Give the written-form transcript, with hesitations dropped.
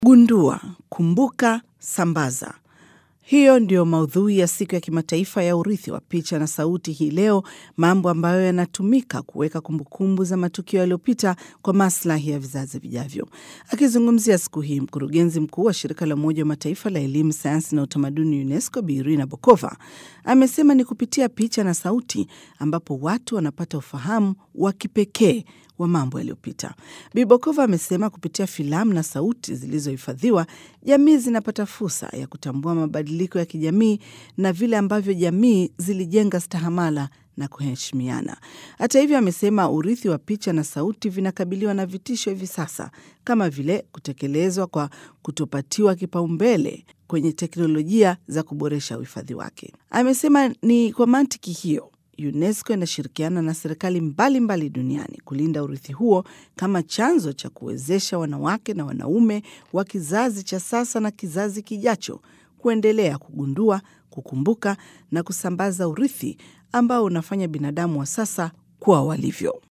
Gundua, kumbuka, sambaza. Hiyo ndio maudhui ya siku ya kimataifa ya urithi wa picha na sauti hii leo, mambo ambayo yanatumika kuweka kumbukumbu za matukio yaliyopita kwa maslahi ya vizazi vijavyo. Akizungumzia siku hii, mkurugenzi mkuu wa shirika la Umoja wa Mataifa la elimu, sayansi na utamaduni UNESCO, Bi Irina Bokova, amesema ni kupitia picha na sauti ambapo watu wanapata ufahamu wa kipekee wa mambo yaliyopita. Bi Bokova amesema kupitia filamu na sauti zilizohifadhiwa, jamii zinapata fursa ya kutambua mabadiliko ya kijamii na vile ambavyo jamii zilijenga stahamala na kuheshimiana. Hata hivyo, amesema urithi wa picha na sauti vinakabiliwa na vitisho hivi sasa, kama vile kutekelezwa kwa kutopatiwa kipaumbele kwenye teknolojia za kuboresha uhifadhi wake. Amesema ni kwa mantiki hiyo UNESCO inashirikiana na serikali mbalimbali duniani kulinda urithi huo kama chanzo cha kuwezesha wanawake na wanaume wa kizazi cha sasa na kizazi kijacho kuendelea kugundua, kukumbuka na kusambaza urithi ambao unafanya binadamu wa sasa kuwa walivyo.